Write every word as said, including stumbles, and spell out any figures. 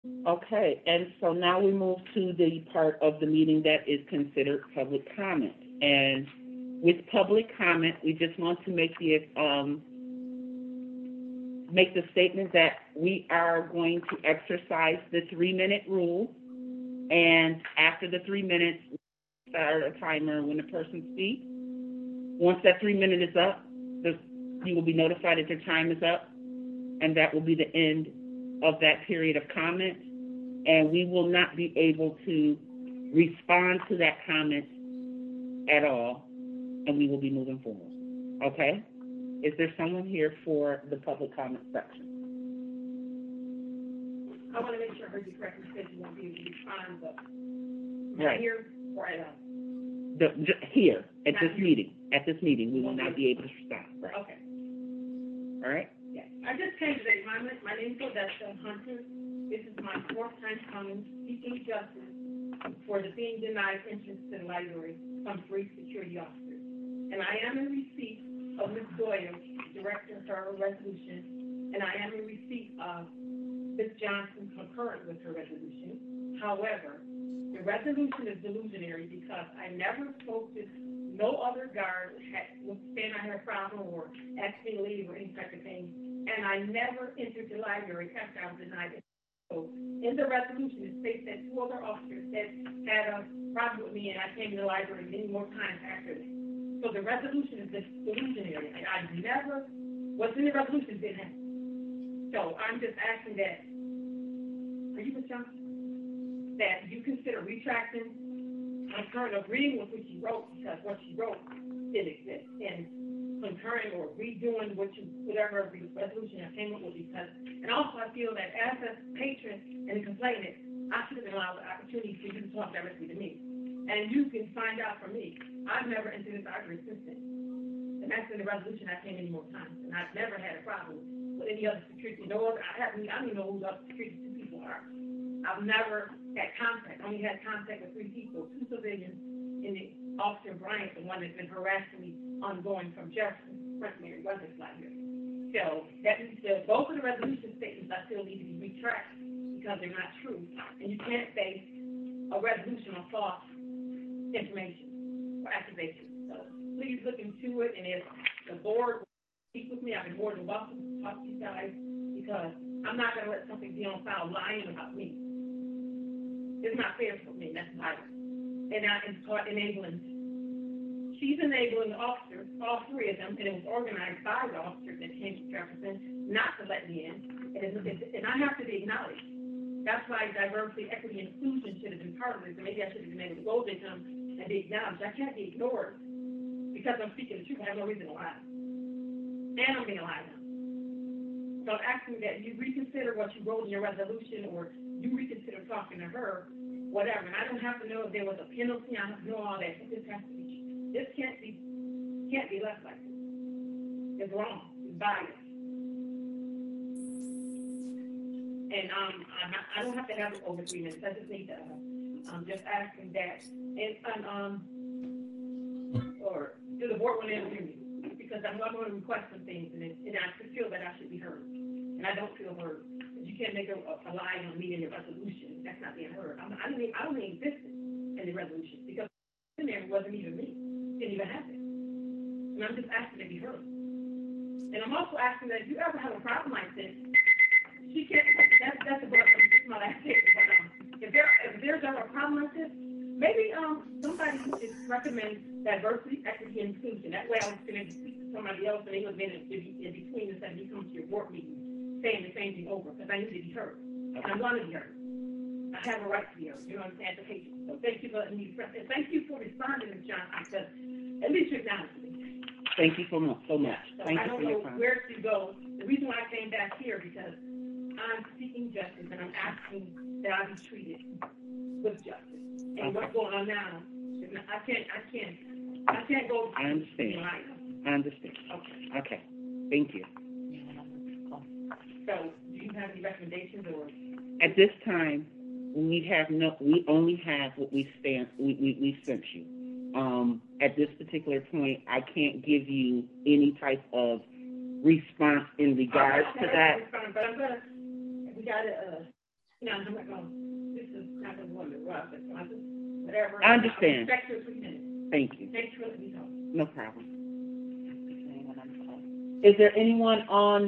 Okay, and so now we move to the part of the meeting that is considered public comment. And with public comment, we just want to make the um, make the statement that we are going to exercise the three-minute rule. And after the three minutes, we start a timer when the person speaks. Once that three minutes is up, the, you will be notified that your time is up, and that will be the end of that period of comment. And we will not be able to respond to that comment at all, and we will be moving forward. Okay? Is there someone here for the public comment section? I want to make sure I heard you correctly. You said you won't be able to respond, but right here or at home? The, j- here, at Not this here. meeting. At this meeting, we will not be able to respond. Right. Okay. All right? Yes. I just came today. My, my name is Odessa Hunter. This is my fourth time coming, seeking justice for the being denied entrance to the library from three security officers. And I am in receipt of Miz Doyle, Director of her resolution, and I am in receipt of Miz Johnson concurrent with her resolution. However, the resolution is delusionary because I never spoke to no other guard had, was saying I had a problem or asked me to leave or any type of thing, and I never entered the library after I was denied it. So in the resolution, it states that two other officers that had a problem with me, and I came to the library many more times after that. So the resolution is just delusionary. I, I never, what's in the resolution didn't happen. So I'm just asking that, are you Miz Johnson? That you consider retracting, concurrent agreeing with what she wrote, because what she wrote didn't exist, and concurring or redoing what you, whatever resolution I came up with, because, and also I feel that as a patron and a complainant, I should have been allowed the opportunity for you to talk directly to me. And you can find out from me, I've never entered this argument since then. And that's in the resolution I came any more times, and I've never had a problem with any other security. No other, I haven't, I don't even know who the other security two people are. I've never had contact, only had contact with three people, two civilians, and the Officer Bryant, the one that's been harassing me ongoing from Jefferson, Front Mary Wessex Library. So that means that both of the resolution statements I still need to be retracted because they're not true. And you can't base a resolution on false information or accusation. So please look into it, and if the board will speak with me, I've been more than welcome to talk to you guys, because I'm not going to let something be on file lying about me. It's not fair for me. That's violence. And I am caught enabling. She's enabling the officers, all three of them, and it was organized by the officers that came to Jefferson not to let me in. And, it, it, and I have to be acknowledged. That's why diversity, equity, and inclusion should have been part of this. And maybe I should have been able to go to them and be acknowledged. I can't be ignored because I'm speaking the truth. I have no reason to lie. And I'm being lied on. So I'm asking that you reconsider what you wrote in your resolution, or you reconsider talking to her, whatever. And I don't have to know if there was a penalty. I don't have to know all that. This has to be, this can't be, can't be left like this. It's wrong. It's biased. And um, I'm not, I don't have to have it over three minutes. I just need to, uh, I'm just asking that. And, and um, or do the board want to interview me? Because I'm not going to request some things, and, it, and I feel that I should be heard. And I don't feel heard. You can't make a, a lie on me in your resolution. That's not being heard. I'm, I don't even, I don't even exist in the resolution, because in there wasn't even me. Didn't even happen. And I'm just asking to be heard. And I'm also asking that if you ever have a problem like this, she can't, that's, that's about, that's my last statement, but um, if, there, if there's ever a problem like this, maybe um somebody should recommend diversity, equity, and inclusion. That way I was going to speak to somebody else, and they would have been in, in between us and me coming to your board meeting saying the same thing over, because I need to be heard. And I'm going to be heard. I have a right to be heard. You know what I'm saying? As a patient. So thank you for letting me express. And thank you for responding, Miz Johnson, because at least you're acknowledging me. Thank you so much. So much. So Thank I you don't for your know time. where to go. The reason why I came back here, because I'm seeking justice, and I'm asking that I be treated with justice. And Okay. what's going on now, is not, I can't, I can't, I can't go. I understand. I understand. Okay. Okay. Thank you. So, do you have any recommendations, or? At this time, we have no. We only have what we stand. We we, we sent you. Um, at this particular point, I can't give you any type of response in regards to that. But I'm gonna. We gotta. Uh, You know, I'm not going, this is not the one to rub, but I just, whatever. I understand. I'll respect your three minutes. Thank you. Thanks for letting me talk. No problem. Is there anyone on